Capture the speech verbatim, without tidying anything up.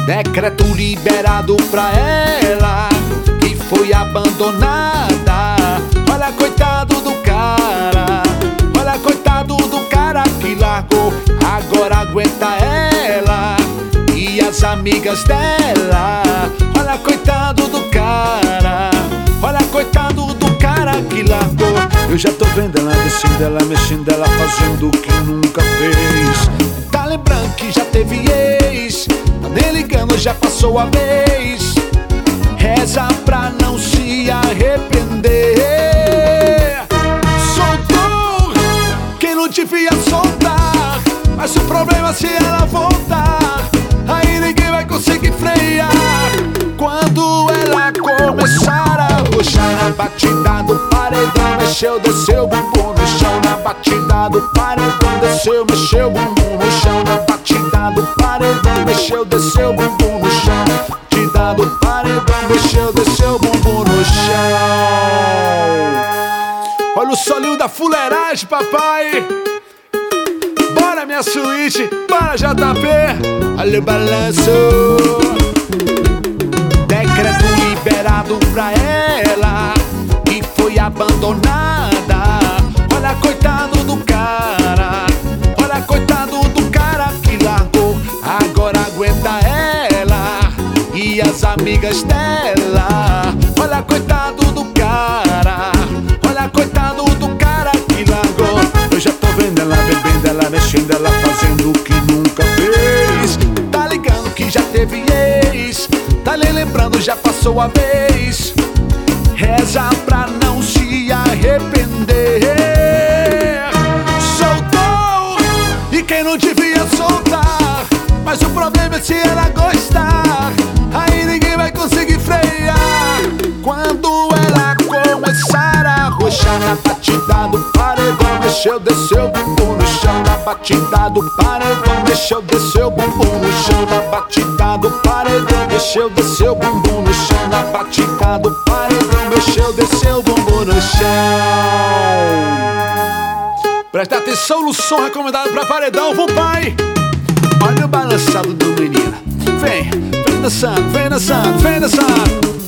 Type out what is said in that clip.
Decreto liberado pra ela que foi abandonada. Olha coitado do cara, olha coitado do cara que largou. Agora aguenta ela e as amigas dela. Olha coitado do cara, olha coitado do cara que largou. Eu já tô vendo ela descendo, ela mexendo, ela fazendo o que nunca fez. Tá lembrando que já teve ex, tá nem ligando, já passou a vez. Reza pra não se arrepender. Soltou quem não devia soltar, mas o problema é se ela voltar, aí ninguém vai conseguir frear. Quando ela começar a roxar na batida do paredão, mexeu, desceu, bumbum no chão. Na batida do paredão, desceu, mexeu, bumbum no chão. Na batida do paredão, mexeu, desceu, bumbum no chão. Batida do paredão, mexeu, desceu, bumbum no chão. Olha o solinho da fuleiragem, papai. Bora minha suíte, bora J P, olha o balanço. Decreto liberado pra ela que foi abandonada. Olha coitado do cara, olha coitado do cara que largou. Agora aguenta ela e as amigas dela. Olha coitado do cara, olha coitado do cara que largou. Eu já tô vendo ela bebendo, ela mexendo, ela fazendo o que nunca fez. Tá ligando que já teve ex, tá nem lembrando, já passou a vez. Reza pra não se arrepender. Soltou e quem não devia soltar, mas o problema é se ela gostar, aí ninguém vai conseguir frear. Quando ela começar a roxar na batida do paredão, mexeu, desceu, bumbum no chão. Na batida do paredão, mexeu, desceu, bumbum no chão. Na batida do paredão, mexeu, desceu, bumbum no chão. Na batida do paredão, mexeu, desceu, bumbum no chão. Presta atenção no som recomendado pra paredão, vamos pai. Olha o balançado do menino. Vem, vem dançando, vem dançando, vem dançando.